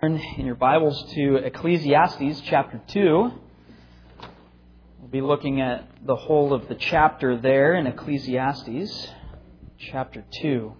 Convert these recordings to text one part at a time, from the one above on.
In your Bibles to Ecclesiastes chapter 2. We'll be looking at the whole of the chapter there in Ecclesiastes chapter 2.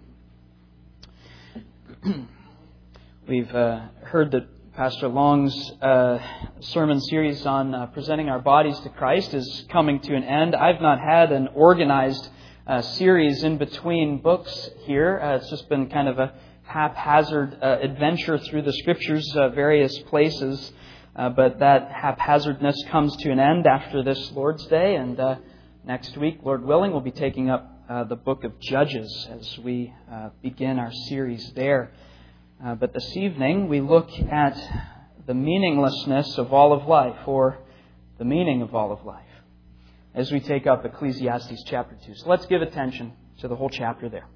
We've heard that Pastor Long's sermon series on presenting our bodies to Christ is coming to an end. I've not had an organized series in between books here. It's just been kind of a haphazard adventure through the Scriptures, various places. But that haphazardness comes to an end after this Lord's Day. And next week, Lord willing, we'll be taking up the book of Judges as we begin our series there. But this evening, we look at the meaninglessness of all of life, or the meaning of all of life, as we take up Ecclesiastes chapter 2. So let's give attention to the whole chapter there.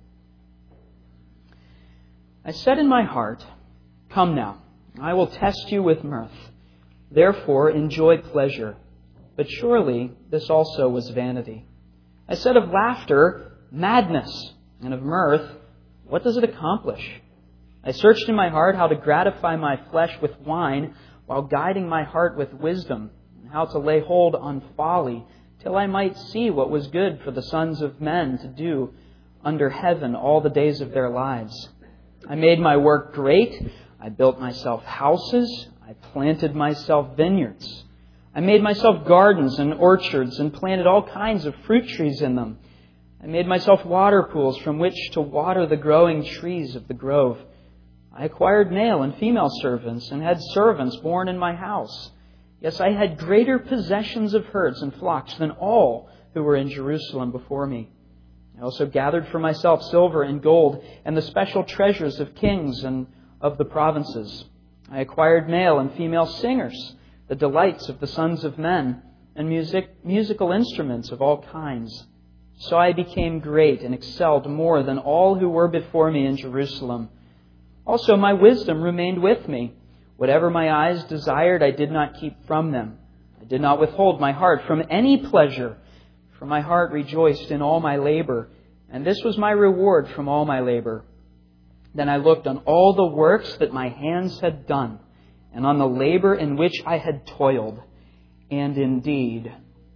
I said in my heart, "Come now, I will test you with mirth. Therefore enjoy pleasure." But surely this also was vanity. I said of laughter, "Madness," and of mirth, "What does it accomplish?" I searched in my heart how to gratify my flesh with wine, while guiding my heart with wisdom, and how to lay hold on folly, till I might see what was good for the sons of men to do under heaven all the days of their lives. I made my work great. I built myself houses. I planted myself vineyards. I made myself gardens and orchards and planted all kinds of fruit trees in them. I made myself water pools from which to water the growing trees of the grove. I acquired male and female servants and had servants born in my house. Yes, I had greater possessions of herds and flocks than all who were in Jerusalem before me. I also gathered for myself silver and gold and the special treasures of kings and of the provinces. I acquired male and female singers, the delights of the sons of men, and musical instruments of all kinds. So I became great and excelled more than all who were before me in Jerusalem. Also my wisdom remained with me. Whatever my eyes desired, I did not keep from them. I did not withhold my heart from any pleasure, for my heart rejoiced in all my labor, and this was my reward from all my labor. Then I looked on all the works that my hands had done, and on the labor in which I had toiled. And indeed,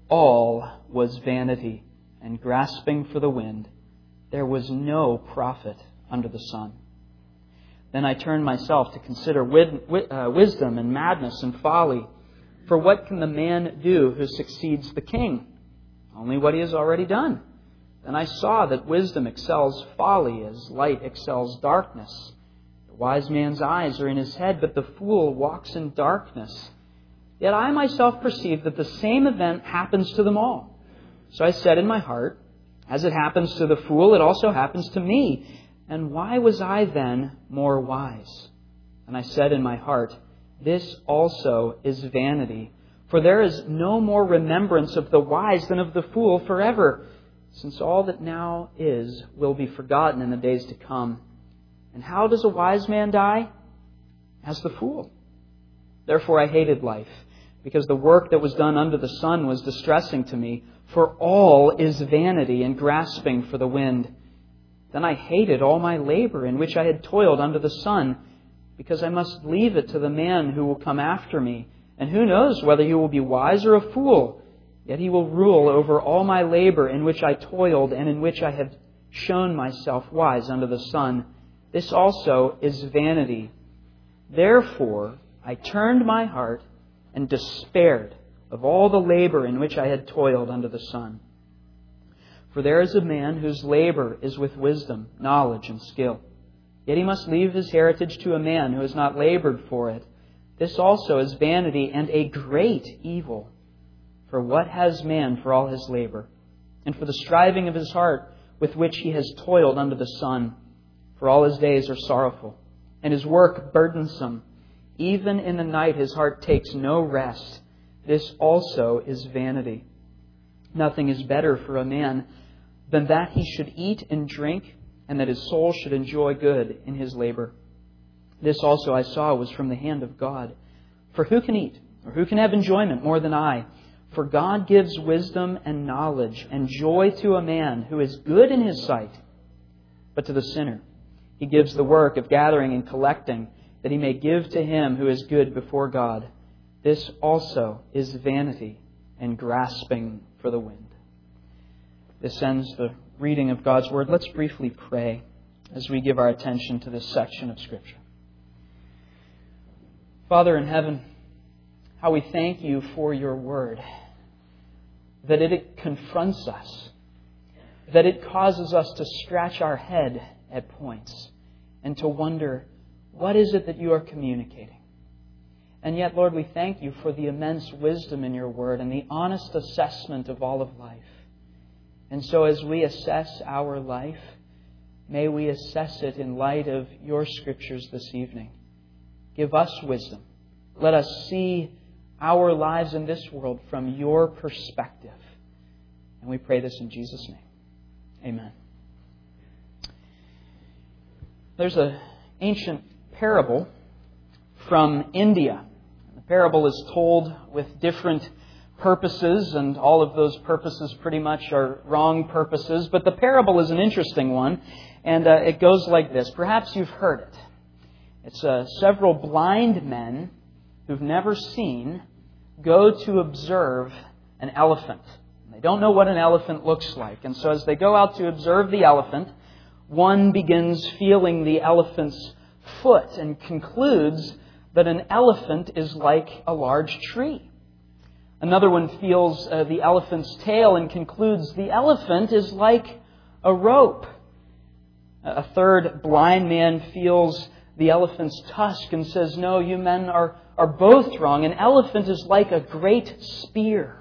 all was vanity and grasping for the wind. There was no profit under the sun. Then I turned myself to consider wisdom and madness and folly. For what can the man do who succeeds the king? Only what he has already done. Then I saw that wisdom excels folly as light excels darkness. The wise man's eyes are in his head, but the fool walks in darkness. Yet I myself perceive that the same event happens to them all. So I said in my heart, as it happens to the fool, it also happens to me. And why was I then more wise? And I said in my heart, this also is vanity. For there is no more remembrance of the wise than of the fool forever, since all that now is will be forgotten in the days to come. And how does a wise man die? As the fool. Therefore I hated life, because the work that was done under the sun was distressing to me, for all is vanity and grasping for the wind. Then I hated all my labor in which I had toiled under the sun, because I must leave it to the man who will come after me. And who knows whether he will be wise or a fool? Yet he will rule over all my labor in which I toiled and in which I have shown myself wise under the sun. This also is vanity. Therefore I turned my heart and despaired of all the labor in which I had toiled under the sun. For there is a man whose labor is with wisdom, knowledge, and skill. Yet he must leave his heritage to a man who has not labored for it. This also is vanity and a great evil. For what has man for all his labor, and for the striving of his heart with which he has toiled under the sun? For all his days are sorrowful, and his work burdensome. Even in the night his heart takes no rest. This also is vanity. Nothing is better for a man than that he should eat and drink, and that his soul should enjoy good in his labor. This also I saw was from the hand of God. For who can eat, or who can have enjoyment more than I? For God gives wisdom and knowledge and joy to a man who is good in his sight. But to the sinner, He gives the work of gathering and collecting, that he may give to him who is good before God. This also is vanity and grasping for the wind. This ends the reading of God's Word. Let's briefly pray as we give our attention to this section of Scripture. Father in heaven, how we thank you for your Word, that it confronts us, that it causes us to scratch our head at points and to wonder, what is it that you are communicating? And yet, Lord, we thank you for the immense wisdom in your Word and the honest assessment of all of life. And so as we assess our life, may we assess it in light of your Scriptures this evening. Give us wisdom. Let us see our lives in this world from your perspective. And we pray this in Jesus' name. Amen. There's an ancient parable from India. The parable is told with different purposes, and all of those purposes pretty much are wrong purposes. But the parable is an interesting one, and it goes like this. Perhaps you've heard it. It's several blind men who've never seen go to observe an elephant. They don't know what an elephant looks like. And so as they go out to observe the elephant, one begins feeling the elephant's foot and concludes that an elephant is like a large tree. Another one feels the elephant's tail and concludes the elephant is like a rope. A third blind man feels the elephant's tusk and says, no, you men are both wrong. An elephant is like a great spear.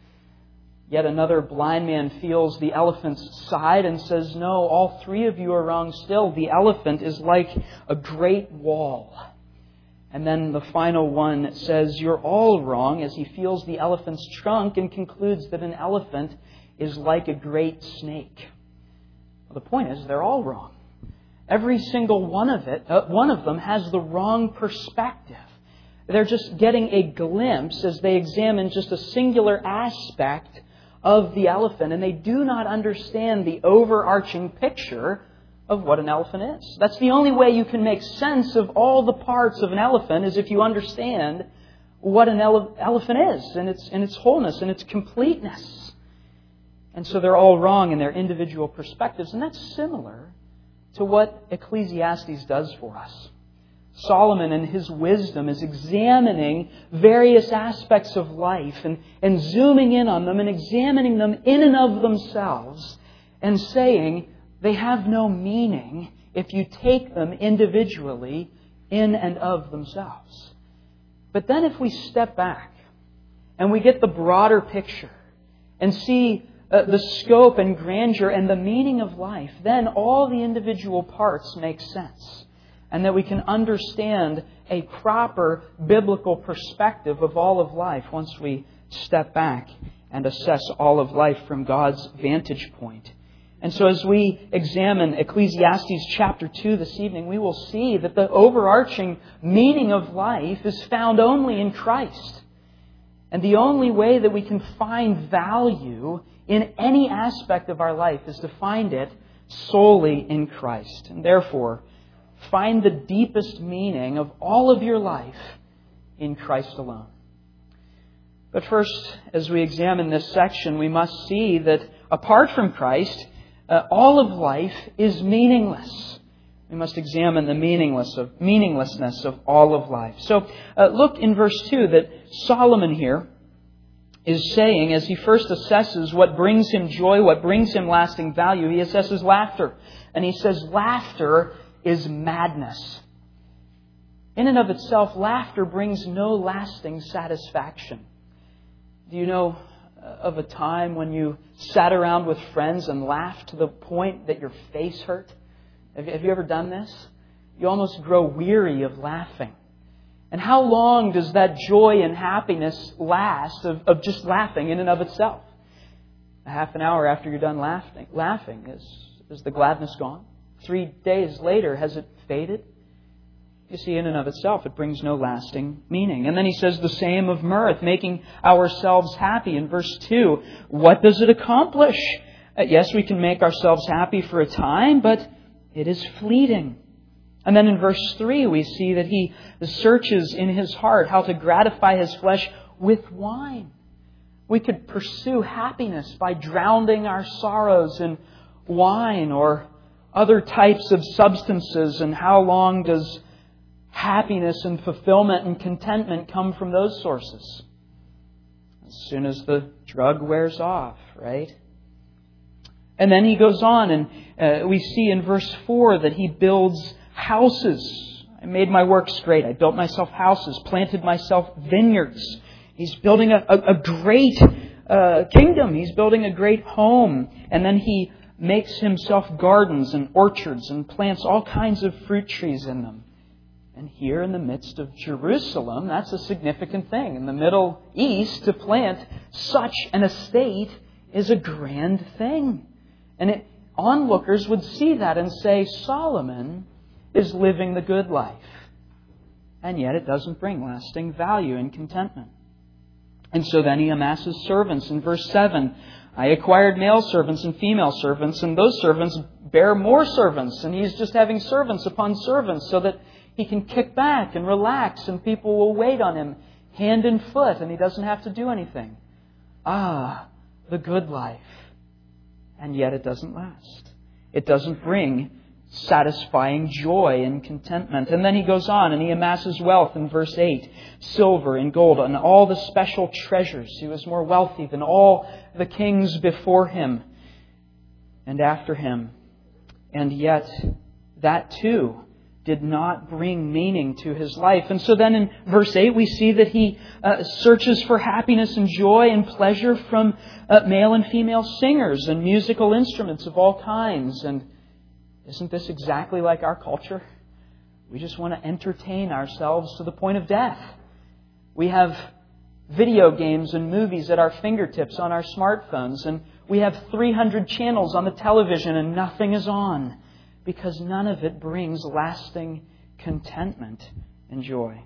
Yet another blind man feels the elephant's side and says, no, all three of you are wrong still. The elephant is like a great wall. And then the final one says, you're all wrong, as he feels the elephant's trunk and concludes that an elephant is like a great snake. Well, the point is, they're all wrong. Every single one of them has the wrong perspective. They're just getting a glimpse as they examine just a singular aspect of the elephant, and they do not understand the overarching picture of what an elephant is. That's the only way you can make sense of all the parts of an elephant, is if you understand what an elephant is in its wholeness and its completeness. And so they're all wrong in their individual perspectives, and that's similar to what Ecclesiastes does for us. Solomon in his wisdom is examining various aspects of life and zooming in on them and examining them in and of themselves and saying they have no meaning if you take them individually in and of themselves. But then if we step back and we get the broader picture and see the scope and grandeur and the meaning of life, then all the individual parts make sense. And that we can understand a proper biblical perspective of all of life once we step back and assess all of life from God's vantage point. And so as we examine Ecclesiastes chapter 2 this evening, we will see that the overarching meaning of life is found only in Christ. And the only way that we can find value in any aspect of our life is to find it solely in Christ. And therefore, find the deepest meaning of all of your life in Christ alone. But first, as we examine this section, we must see that apart from Christ, all of life is meaningless. We must examine the meaninglessness of all of life. So look in verse 2 that Solomon here is saying, as he first assesses what brings him joy, what brings him lasting value, he assesses laughter. And he says laughter is madness. In and of itself, laughter brings no lasting satisfaction. Do you know of a time when you sat around with friends and laughed to the point that your face hurt? Have you ever done this? You almost grow weary of laughing. And how long does that joy and happiness last of just laughing in and of itself? A half an hour after you're done laughing, is the gladness gone? 3 days later, has it faded? You see, in and of itself, it brings no lasting meaning. And then he says the same of mirth, making ourselves happy. In verse 2, what does it accomplish? Yes, we can make ourselves happy for a time, but it is fleeting. And then in verse 3, we see that he searches in his heart how to gratify his flesh with wine. We could pursue happiness by drowning our sorrows in wine or other types of substances. And how long does happiness and fulfillment and contentment come from those sources? As soon as the drug wears off, right? And then he goes on, and we see in verse 4 that he builds houses. I made my works great. I built myself houses, planted myself vineyards. He's building a great kingdom. He's building a great home. And then he makes himself gardens and orchards and plants all kinds of fruit trees in them. And here in the midst of Jerusalem, that's a significant thing. In the Middle East, to plant such an estate is a grand thing. And onlookers would see that and say, Solomon is living the good life. And yet it doesn't bring lasting value and contentment. And so then he amasses servants. In verse 7, I acquired male servants and female servants, and those servants bear more servants. And he's just having servants upon servants so that he can kick back and relax, and people will wait on him hand and foot, and he doesn't have to do anything. Ah, the good life. And yet it doesn't last. It doesn't bring satisfying joy and contentment. And then he goes on and he amasses wealth in verse 8. Silver and gold and all the special treasures. He was more wealthy than all the kings before him and after him. And yet that too did not bring meaning to his life. And so then in verse 8 we see that he searches for happiness and joy and pleasure from male and female singers and musical instruments of all kinds. And isn't this exactly like our culture? We just want to entertain ourselves to the point of death. We have video games and movies at our fingertips on our smartphones, and we have 300 channels on the television and nothing is on, because none of it brings lasting contentment and joy.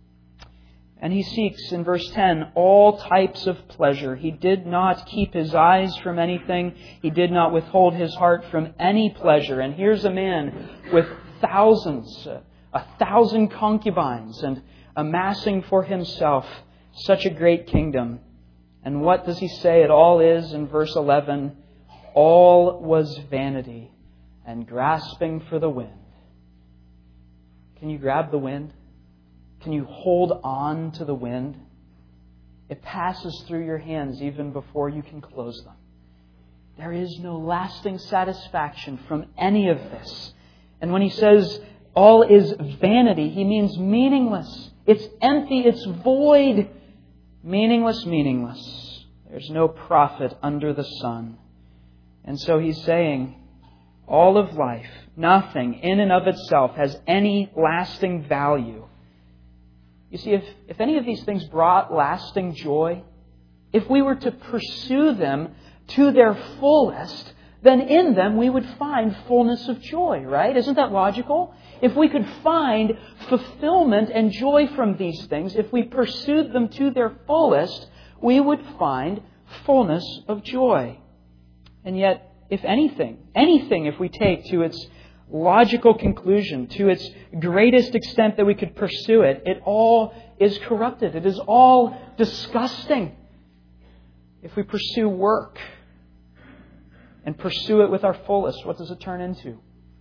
And he seeks, in verse 10, all types of pleasure. He did not keep his eyes from anything. He did not withhold his heart from any pleasure. And here's a man with thousands, 1,000 concubines, and amassing for himself such a great kingdom. And what does he say it all is in verse 11? All was vanity and grasping for the wind. Can you grab the wind? Can you hold on to the wind? It passes through your hands even before you can close them. There is no lasting satisfaction from any of this. And when he says all is vanity, he means meaningless. It's empty, it's void. Meaningless, meaningless. There's no profit under the sun. And so he's saying, all of life, nothing in and of itself has any lasting value. You see, if any of these things brought lasting joy, if we were to pursue them to their fullest, then in them we would find fullness of joy, right? Isn't that logical? If we could find fulfillment and joy from these things, if we pursued them to their fullest, we would find fullness of joy. And yet, if anything, if we take to its logical conclusion, to its greatest extent that we could pursue it, it all is corrupted. It is all disgusting. If we pursue work and pursue it with our fullest, what does it turn into?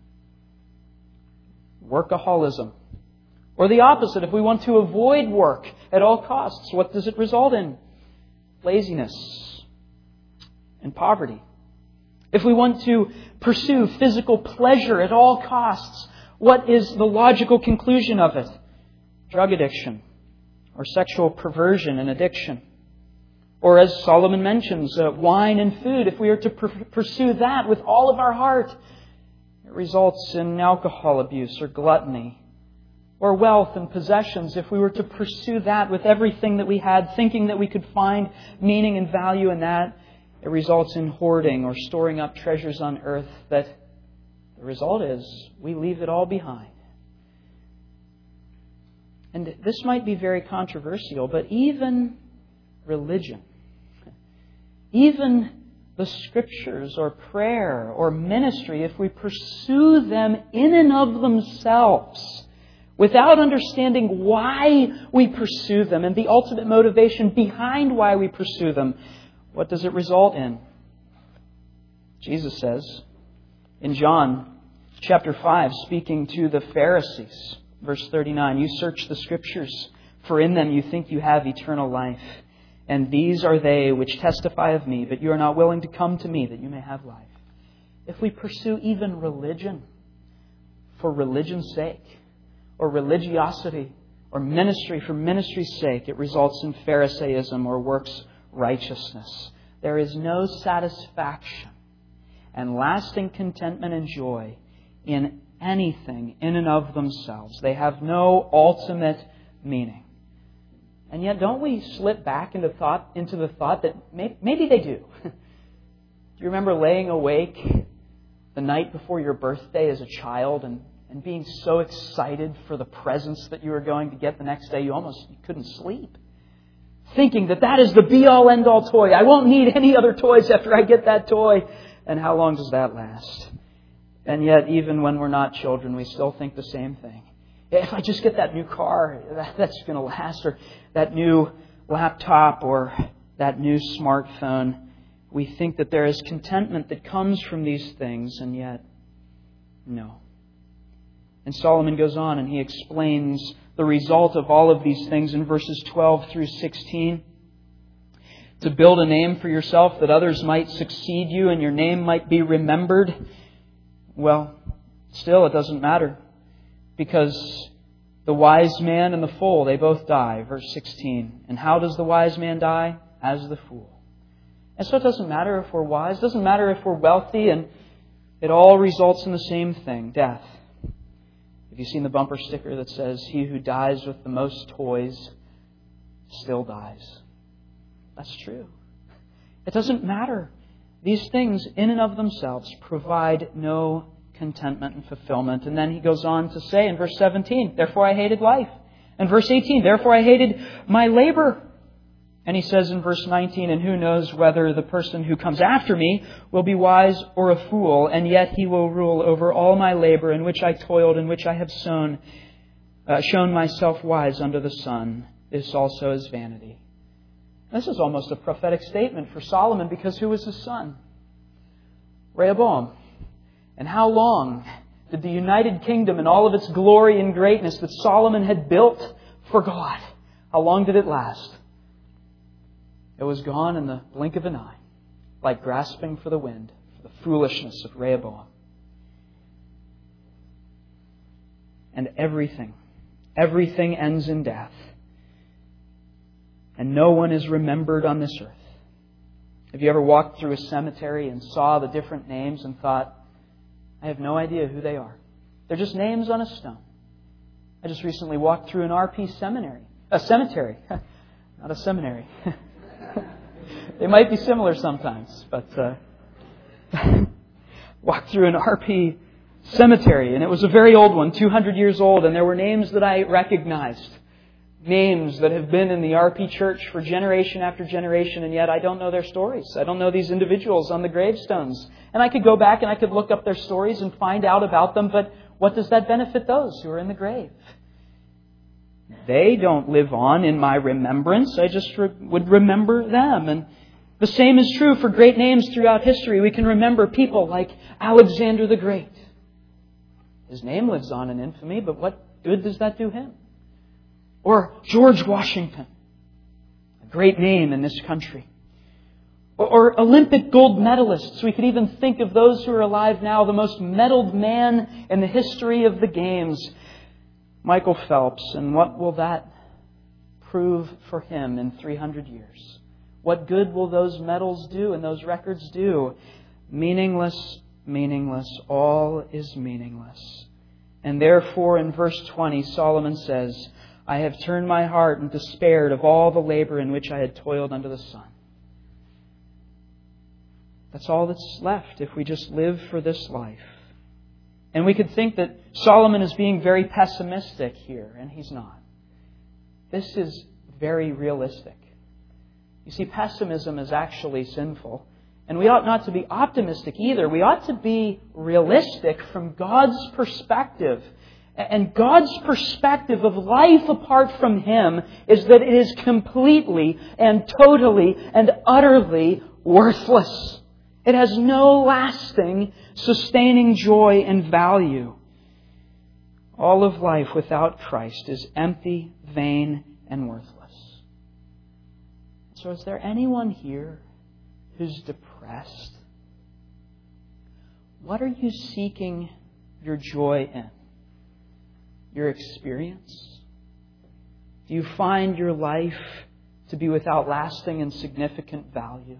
Workaholism. Or the opposite, if we want to avoid work at all costs, what does it result in? Laziness and poverty. If we want to pursue physical pleasure at all costs, what is the logical conclusion of it? Drug addiction or sexual perversion and addiction. Or as Solomon mentions, wine and food. If we are to pursue that with all of our heart, it results in alcohol abuse or gluttony. Or wealth and possessions. If we were to pursue that with everything that we had, thinking that we could find meaning and value in that, it results in hoarding or storing up treasures on earth that the result is we leave it all behind. And this might be very controversial, but even religion, even the Scriptures or prayer or ministry, if we pursue them in and of themselves, without understanding why we pursue them and the ultimate motivation behind why we pursue them, what does it result in? Jesus says in John chapter 5, speaking to the Pharisees, verse 39, "You search the Scriptures, for in them you think you have eternal life. And these are they which testify of me, but you are not willing to come to me that you may have life." If we pursue even religion for religion's sake, or religiosity, or ministry for ministry's sake, it results in Pharisaism or works righteousness. There is no satisfaction and lasting contentment and joy in anything in and of themselves. They have no ultimate meaning. And yet, don't we slip back into the thought that maybe they do? Do you remember laying awake the night before your birthday as a child and being so excited for the presents that you were going to get the next day, you couldn't sleep? Thinking that is the be-all, end-all toy. I won't need any other toys after I get that toy. And how long does that last? And yet, even when we're not children, we still think the same thing. If I just get that new car, that's going to last. Or that new laptop or that new smartphone. We think that there is contentment that comes from these things, and yet, no. And Solomon goes on and he explains the result of all of these things in verses 12 through 16. To build a name for yourself that others might succeed you and your name might be remembered. Well, still it doesn't matter. Because the wise man and the fool, they both die. Verse 16. And how does the wise man die? As the fool. And so it doesn't matter if we're wise. It doesn't matter if we're wealthy. And it all results in the same thing. Death. Have you seen the bumper sticker that says, "He who dies with the most toys still dies"? That's true. It doesn't matter. These things in and of themselves provide no contentment and fulfillment. And then he goes on to say in verse 17, "Therefore I hated life." And verse 18, "Therefore I hated my labor." And he says in verse 19, "And who knows whether the person who comes after me will be wise or a fool, and yet he will rule over all my labor in which I toiled, in which I have shown myself wise under the sun. This also is vanity." This is almost a prophetic statement for Solomon, because who was his son? Rehoboam. And how long did the United Kingdom and all of its glory and greatness that Solomon had built for God, how long did it last? It was gone in the blink of an eye, like grasping for the wind, for the foolishness of Rehoboam. And everything ends in death. And no one is remembered on this earth. Have you ever walked through a cemetery and saw the different names and thought, I have no idea who they are. They're just names on a stone. I just recently walked through an RP cemetery. Not a seminary. They might be similar sometimes, but walked through an RP cemetery, and it was a very old one, 200 years old, and there were names that I recognized. Names that have been in the RP church for generation after generation, and yet I don't know their stories. I don't know these individuals on the gravestones. And I could go back and I could look up their stories and find out about them, but what does that benefit those who are in the grave? They don't live on in my remembrance. I just would remember them. And the same is true for great names throughout history. We can remember people like Alexander the Great. His name lives on in infamy, but what good does that do him? Or George Washington, a great name in this country. Or Olympic gold medalists. We could even think of those who are alive now, the most medaled man in the history of the games, Michael Phelps. And what will that prove for him in 300 years? What good will those medals do and those records do? Meaningless, meaningless. All is meaningless. And therefore, in verse 20, Solomon says, I have turned my heart and despaired of all the labor in which I had toiled under the sun. That's all that's left if we just live for this life. And we could think that Solomon is being very pessimistic here, and he's not. This is very realistic. You see, pessimism is actually sinful, And we ought not to be optimistic either. We ought to be realistic from God's perspective. And God's perspective of life apart from Him is that it is completely and totally and utterly worthless. It has no lasting, sustaining joy and value. All of life without Christ is empty, vain, and worthless. So is there anyone here who's depressed? What are you seeking your joy in? Your experience? Do you find your life to be without lasting and significant value?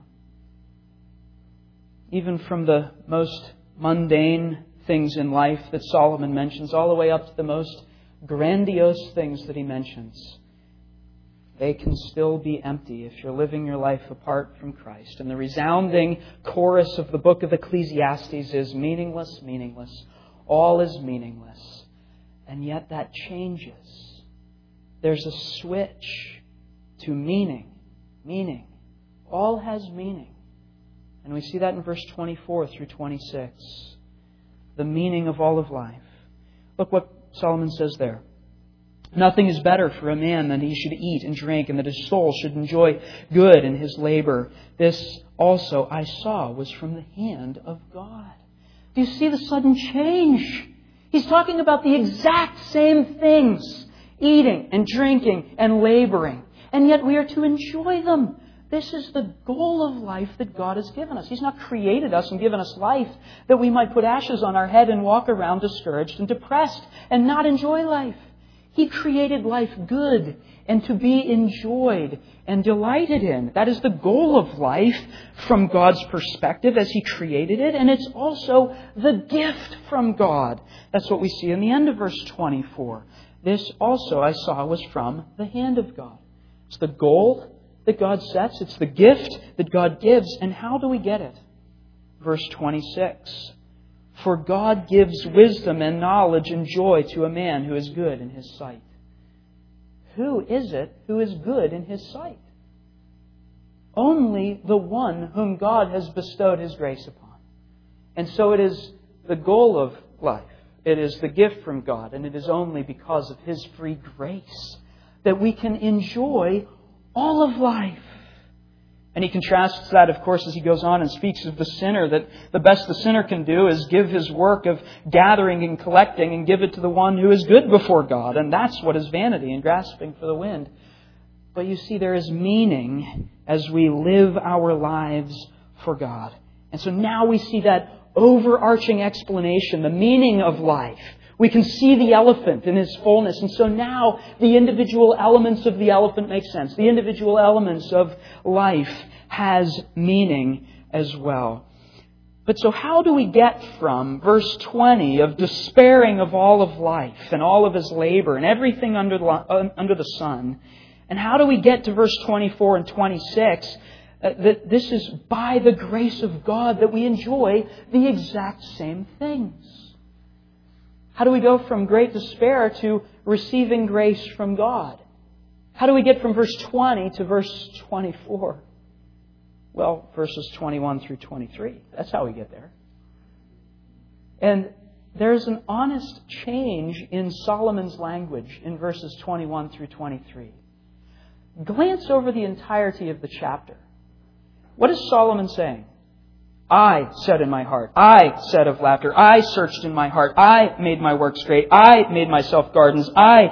Even from the most mundane things in life that Solomon mentions, all the way up to the most grandiose things that he mentions, they can still be empty if you're living your life apart from Christ. And the resounding chorus of the book of Ecclesiastes is meaningless, meaningless. All is meaningless. And yet that changes. There's a switch to meaning. Meaning. All has meaning. And we see that in verse 24 through 26. The meaning of all of life. Look what Solomon says there. Nothing is better for a man than he should eat and drink, and that his soul should enjoy good in his labor. This also I saw was from the hand of God. Do you see the sudden change? He's talking about the exact same things. Eating and drinking and laboring. And yet we are to enjoy them. This is the goal of life that God has given us. He's not created us and given us life that we might put ashes on our head and walk around discouraged and depressed and not enjoy life. He created life good and to be enjoyed and delighted in. That is the goal of life from God's perspective as He created it. And it's also the gift from God. That's what we see in the end of verse 24. This also I saw was from the hand of God. It's the goal that God sets. It's the gift that God gives. And how do we get it? Verse 26. For God gives wisdom and knowledge and joy to a man who is good in His sight. Who is it who is good in His sight? Only the one whom God has bestowed His grace upon. And so it is the goal of life. It is the gift from God. And it is only because of His free grace that we can enjoy all of life. And he contrasts that, of course, as he goes on and speaks of the sinner, that the best the sinner can do is give his work of gathering and collecting and give it to the one who is good before God. And that's what is vanity and grasping for the wind. But you see, there is meaning as we live our lives for God. And so now we see that overarching explanation, the meaning of life. We can see the elephant in his fullness. And so now the individual elements of the elephant make sense. The individual elements of life has meaning as well. But so how do we get from verse 20 of despairing of all of life and all of his labor and everything under the sun, and how do we get to verse 24 and 26 that this is by the grace of God that we enjoy the exact same things? How do we go from great despair to receiving grace from God? How do we get from verse 20 to verse 24? Well, verses 21 through 23. That's how we get there. And there's an honest change in Solomon's language in verses 21 through 23. Glance over the entirety of the chapter. What is Solomon saying? I said in my heart. I said of laughter. I searched in my heart. I made my works great. I made myself gardens.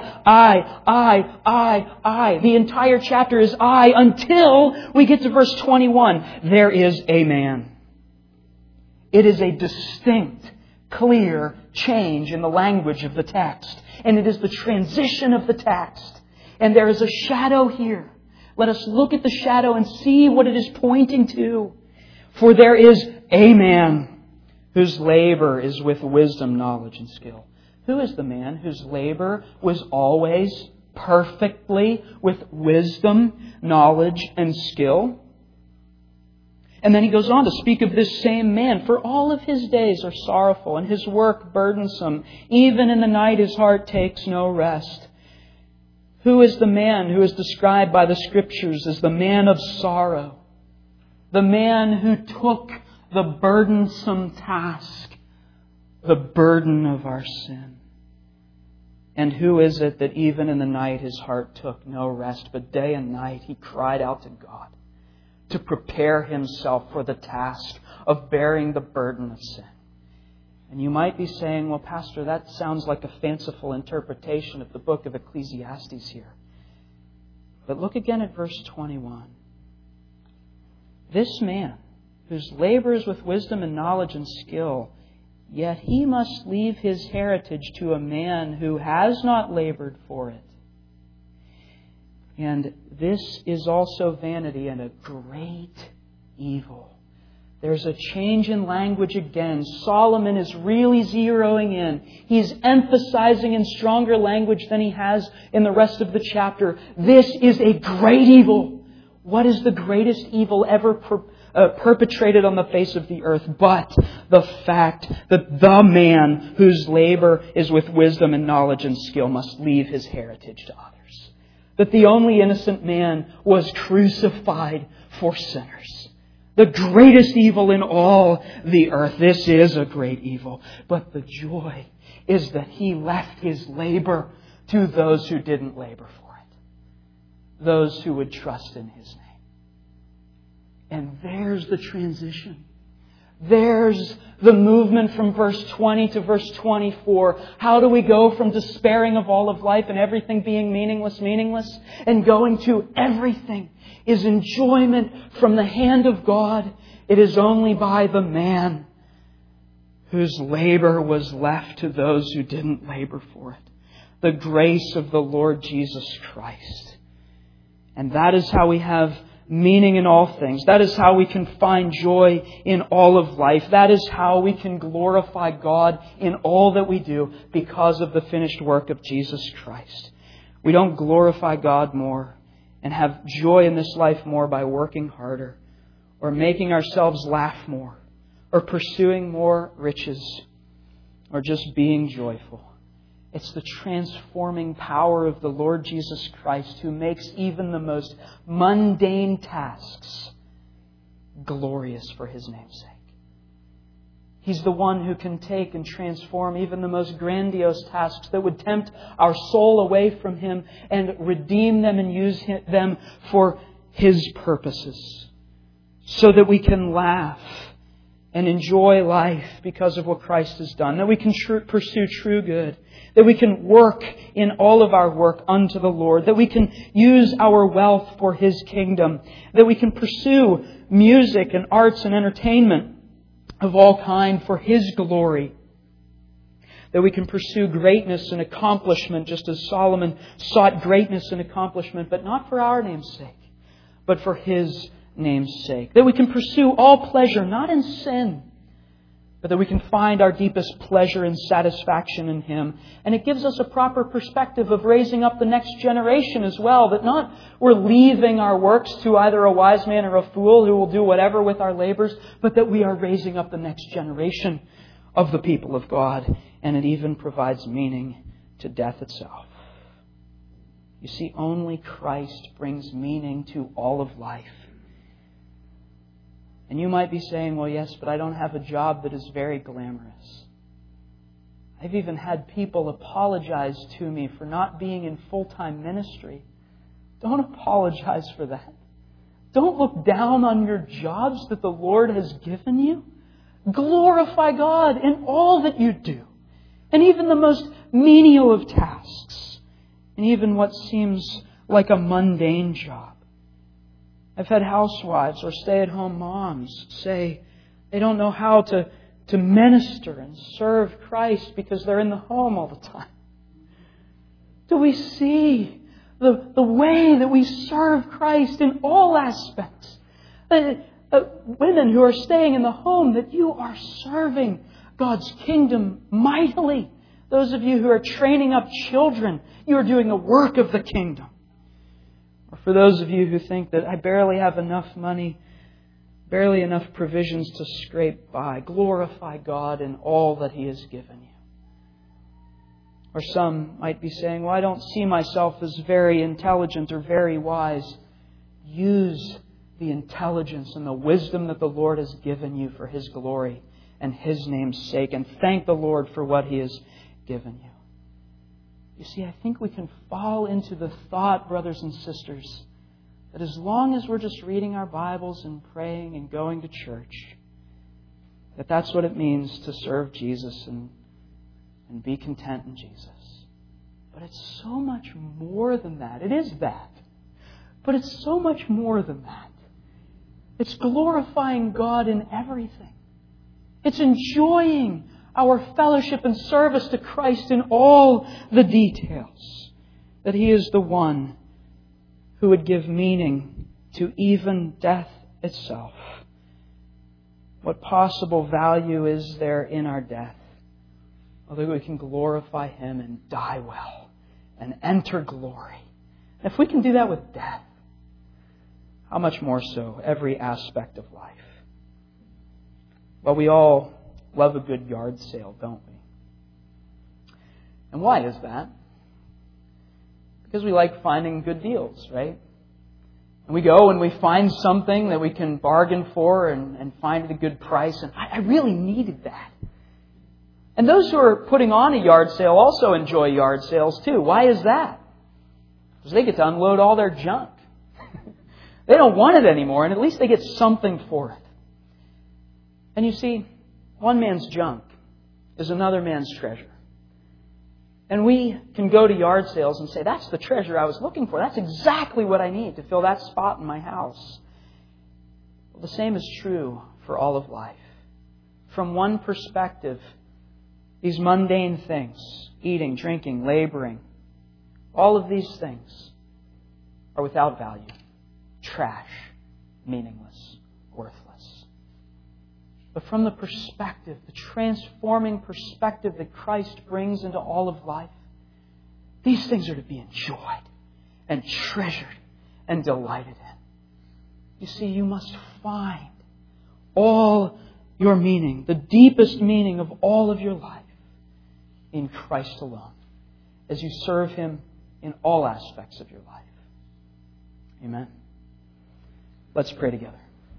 I. The entire chapter is I until we get to verse 21. There is a man. It is a distinct, clear change in the language of the text. And it is the transition of the text. And there is a shadow here. Let us look at the shadow and see what it is pointing to. For there is a man whose labor is with wisdom, knowledge, and skill. Who is the man whose labor was always perfectly with wisdom, knowledge, and skill? And then he goes on to speak of this same man. For all of his days are sorrowful, and his work burdensome. Even in the night his heart takes no rest. Who is the man who is described by the Scriptures as the man of sorrow? The man who took the burdensome task, the burden of our sin. And who is it that even in the night His heart took no rest, but day and night He cried out to God to prepare Himself for the task of bearing the burden of sin? And you might be saying, well, Pastor, that sounds like a fanciful interpretation of the book of Ecclesiastes here. But look again at verse 21. This man, whose labors with wisdom and knowledge and skill, yet he must leave his heritage to a man who has not labored for it. And this is also vanity and a great evil. There's a change in language again. Solomon is really zeroing in. He's emphasizing in stronger language than he has in the rest of the chapter. This is a great evil. What is the greatest evil ever perpetrated on the face of the earth but the fact that the man whose labor is with wisdom and knowledge and skill must leave his heritage to others? That the only innocent man was crucified for sinners. The greatest evil in all the earth. This is a great evil. But the joy is that He left His labor to those who didn't labor for it. Those who would trust in His name. And there's the transition. There's the movement from verse 20 to verse 24. How do we go from despairing of all of life and everything being meaningless, and going to everything is enjoyment from the hand of God? It is only by the man whose labor was left to those who didn't labor for it. The grace of the Lord Jesus Christ. And that is how we have meaning in all things. That is how we can find joy in all of life. That is how we can glorify God in all that we do because of the finished work of Jesus Christ. We don't glorify God more and have joy in this life more by working harder or making ourselves laugh more or pursuing more riches or just being joyful. It's the transforming power of the Lord Jesus Christ who makes even the most mundane tasks glorious for His name's sake. He's the one who can take and transform even the most grandiose tasks that would tempt our soul away from Him and redeem them and use them for His purposes so that we can laugh and enjoy life because of what Christ has done, that we can pursue true good, that we can work in all of our work unto the Lord, that we can use our wealth for His kingdom, that we can pursue music and arts and entertainment of all kind for His glory, that we can pursue greatness and accomplishment just as Solomon sought greatness and accomplishment, but not for our name's sake, but for His name's sake. That we can pursue all pleasure, not in sin, but that we can find our deepest pleasure and satisfaction in Him. And it gives us a proper perspective of raising up the next generation as well. That not we're leaving our works to either a wise man or a fool who will do whatever with our labors, but that we are raising up the next generation of the people of God. And it even provides meaning to death itself. You see, only Christ brings meaning to all of life. And you might be saying, well, yes, but I don't have a job that is very glamorous. I've even had people apologize to me for not being in full-time ministry. Don't apologize for that. Don't look down on your jobs that the Lord has given you. Glorify God in all that you do. And even the most menial of tasks. And even what seems like a mundane job. I've had housewives or stay-at-home moms say they don't know how to minister and serve Christ because they're in the home all the time. Do we see the way that we serve Christ in all aspects? Women who are staying in the home, that you are serving God's kingdom mightily. Those of you who are training up children, you are doing the work of the kingdom. Or for those of you who think that I barely have enough money, barely enough provisions to scrape by, glorify God in all that He has given you. Or some might be saying, well, I don't see myself as very intelligent or very wise. Use the intelligence and the wisdom that the Lord has given you for His glory and His name's sake, and thank the Lord for what He has given you. You see, I think we can fall into the thought, brothers and sisters, that as long as we're just reading our Bibles and praying and going to church, that's what it means to serve Jesus and be content in Jesus. But it's so much more than that. It is that. But it's so much more than that. It's glorifying God in everything. It's enjoying our fellowship and service to Christ in all the details. That He is the one who would give meaning to even death itself. What possible value is there in our death? Although we can glorify Him and die well and enter glory. If we can do that with death, how much more so every aspect of life? Well, we all love a good yard sale, don't we? And why is that? Because we like finding good deals, right? And we go and we find something that we can bargain for and find at a good price. And I really needed that. And those who are putting on a yard sale also enjoy yard sales too. Why is that? Because they get to unload all their junk. They don't want it anymore, and at least they get something for it. And you see, one man's junk is another man's treasure. And we can go to yard sales and say, that's the treasure I was looking for. That's exactly what I need to fill that spot in my house. Well, the same is true for all of life. From one perspective, these mundane things, eating, drinking, laboring, all of these things are without value, trash, meaningless, worthless. But from the perspective, the transforming perspective that Christ brings into all of life, these things are to be enjoyed and treasured and delighted in. You see, you must find all your meaning, the deepest meaning of all of your life, in Christ alone, as you serve Him in all aspects of your life. Amen. Let's pray together.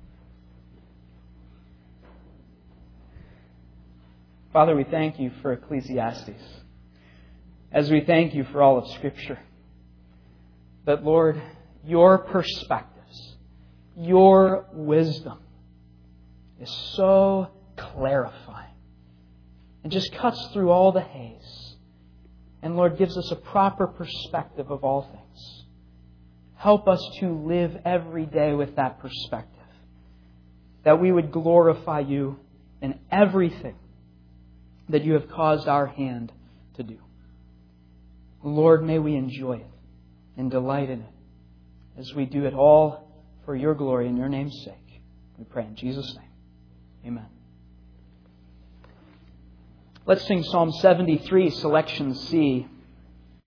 Father, we thank You for Ecclesiastes, as we thank You for all of Scripture. That, Lord, Your perspectives, Your wisdom is so clarifying and just cuts through all the haze. And, Lord, gives us a proper perspective of all things. Help us to live every day with that perspective. That we would glorify You in everything that You have caused our hand to do. Lord, may we enjoy it and delight in it as we do it all for Your glory and Your name's sake. We pray in Jesus' name. Amen. Let's sing Psalm 73, selection C.